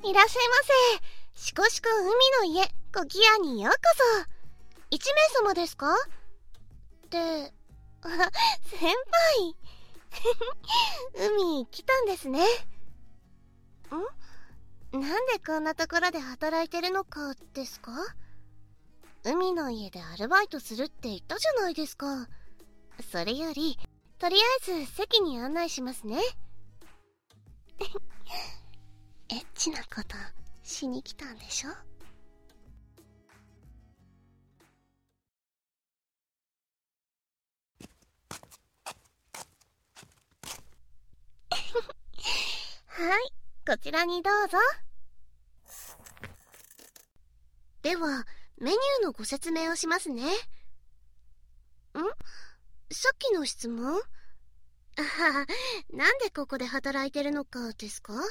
いらっしゃいませ。しこしこ海の家コキアにようこそ。1名様ですか？って先輩海来たんですね。なんでこんなところで働いてるのかですか？海の家でアルバイトするって言ったじゃないですか。それよりとりあえず席に案内しますね。エッチなことしに来たんでしょ？はい、こちらにどうぞ。ではメニューのご説明をしますね。さっきの質問？なんでここで働いてるのかですか？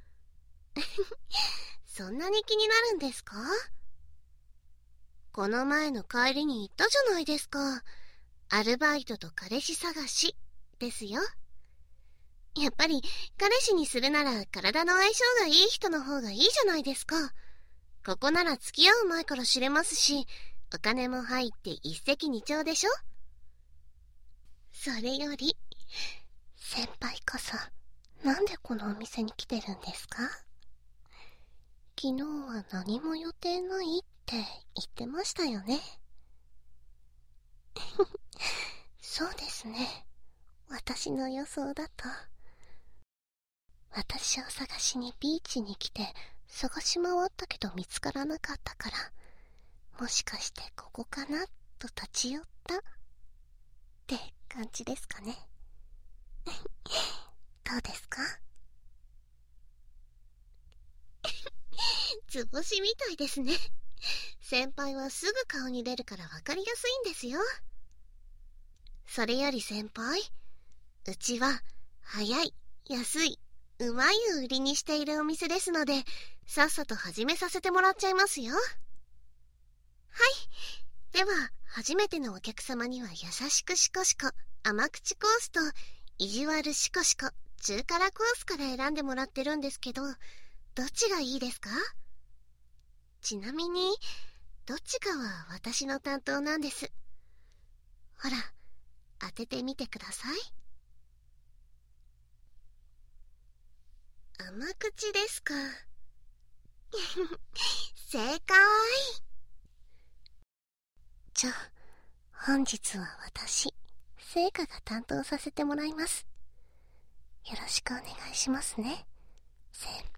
そんなに気になるんですか？この前の帰りに言ったじゃないですか。アルバイトと彼氏探しですよ。やっぱり彼氏にするなら体の相性がいい人の方がいいじゃないですか。ここなら付き合う前から知れますし、お金も入って一石二鳥でしょ？それより先輩こそなんでこのお店に来てるんですか？昨日は何も予定ないって言ってましたよね。そうですね。私の予想だと。私を探しにビーチに来て探し回ったけど見つからなかったから、もしかしてここかなと立ち寄ったって感じですかね。どうですか？図星みたいですね。先輩はすぐ顔に出るから分かりやすいんですよ。それより先輩、うちは早い、安い、うまいを売りにしているお店ですので、さっさと始めさせてもらっちゃいますよ。はい。では初めてのお客様には優しくシコシコ、甘口コースと意地悪シコシコ、中辛コースから選んでもらってるんですけど、どっちがいいですか？ちなみにどっちかは私の担当なんです。ほら、当ててみてください。甘口ですか。正解。じゃあ本日は私聖火が担当させてもらいます。よろしくお願いしますね、先輩。